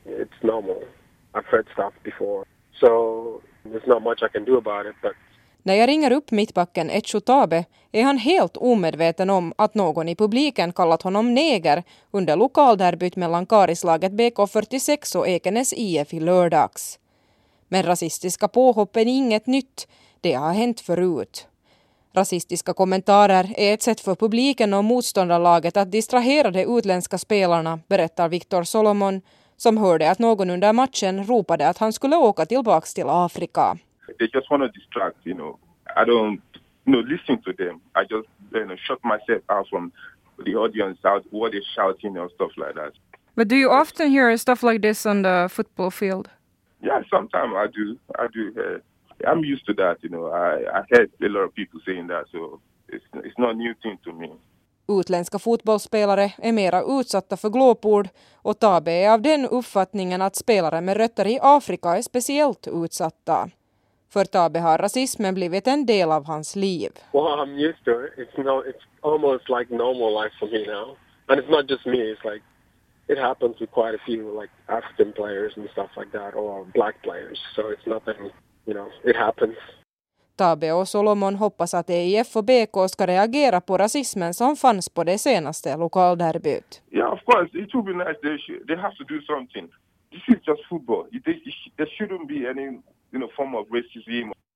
It's normal. I've heard stuff before. So there's not much I can do about it, but när jag ringer upp mittbacken Echo Tabe är han helt omedveten om att någon i publiken kallat honom neger under lokalderbyt mellan Karislaget BK46 och Ekenäs IF i lördags. Men rasistiska påhopp är inget nytt, det har hänt förut. Rasistiska kommentarer är ett sätt för publiken och motståndarlaget att distrahera de utländska spelarna, berättar Victor Solomon, som hörde att någon under matchen ropade att han skulle åka tillbaks till Afrika. They just want to distract, I don't, listen to them. I just, shut myself out from the audience, out what they're shouting and stuff like that. But do you often hear stuff like this on the football field? Yeah, sometimes I do. I'm used to that, I heard a lot of people saying that, so it's not a new thing to me. Utländska fotbollsspelare är mera utsatta för glåpord och Tabe är av den uppfattningen att spelare med rötter i Afrika är speciellt utsatta. För Tabe har rasismen blivit en del av hans liv. well, I'm used to it. It's almost like normal life for me now. And it's not just me. It's like it happens with quite a few like African players and stuff like that, or black players. So it's nothing, it happens. Tabe och Solomon hoppas att EIF och BK ska reagera på rasismen som fanns på det senaste lokalderbyt. Yeah, of course, it would be nice. They have to do something. This is just football. There shouldn't be any, form of racism.